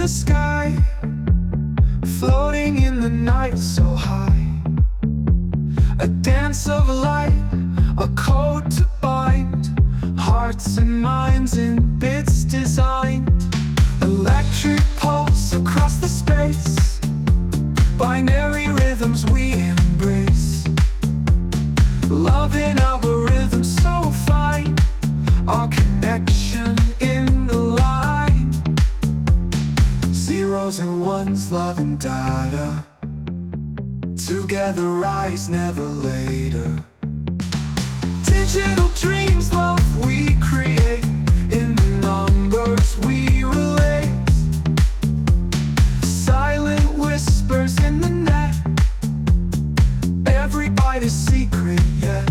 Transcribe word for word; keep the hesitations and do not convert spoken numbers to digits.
the sky, floating in the night so high. A dance of light, a code to bind hearts and minds in bits designed. Electric pulse across the space, binary rhythms we embrace. Love in algorithms so fine, our connection in the line. Zeros and ones, love and data, together rise, never later. Digital dreams, love we create, in the numbers we relate. Silent whispers in the net, every bite is secret yet.